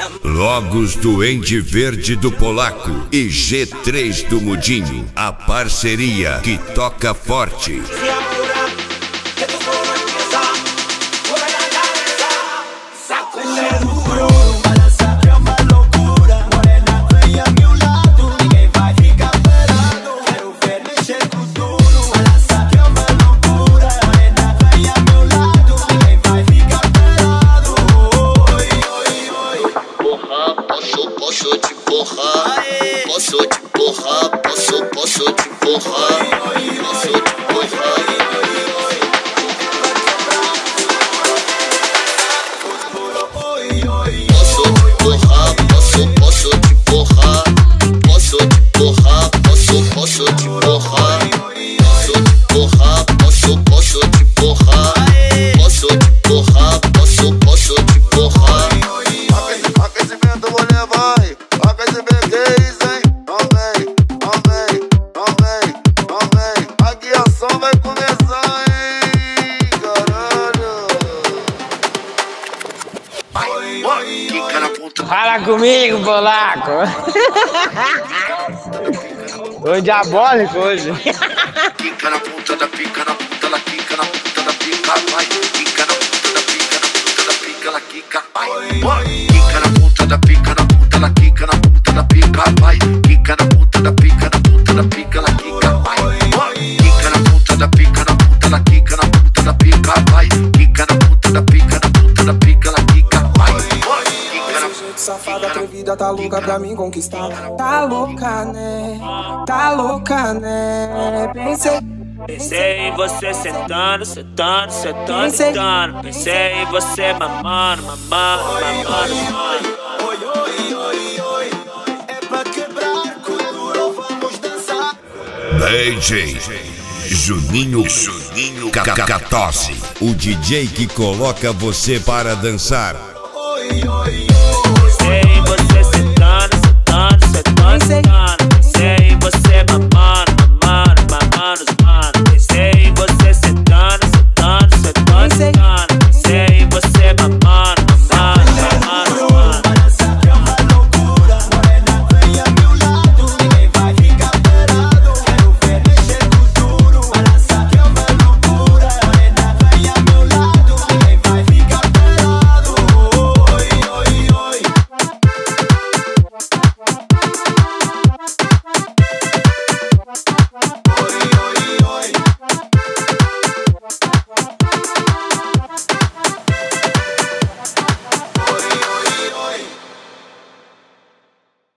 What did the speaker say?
Logos do Ende Verde do Polaco e G3 do Mudinho, a parceria que toca forte. Posso te porrar, posso te porrar, posso te porrar. Posso te porrar, posso te porrar, posso te porrar, posso te porrar, posso te porrar, posso te porrar, posso te porrar, posso te porrar. Aquecimento vou levar, aquecimento que é isso, hein? Não vem, aqui a ação vai começar, hein? Caralho. Quica na ponta. Fala comigo, Polaco. Tô diabólico hoje. Quica na ponta da pica, na ponta da quica, na ponta da pica, vai. Quica na ponta da pica, na ponta da pica, ela quica, vai. Quica na ponta da pica, na ponta da quica, na ponta da pica, vai. Quica na ponta da pica, na ponta da pica, ela quica, vai. Quica na ponta da pica, na ponta da quica, na ponta da pica, vai. Quica na ponta da pica, na ponta da pica, ela quica, vai. Safada atrevida, tá louca pra mim conquistar. Tá louca, né? Tá louca, né? Pensei em você sentando, sentando, sentando, sentando. Pensei em você mamando, mamando, mamando, mamando. Oi, é pra quebrar cultura, vamos dançar. DJ Juninho Catose, o DJ que coloca você para dançar. Oi.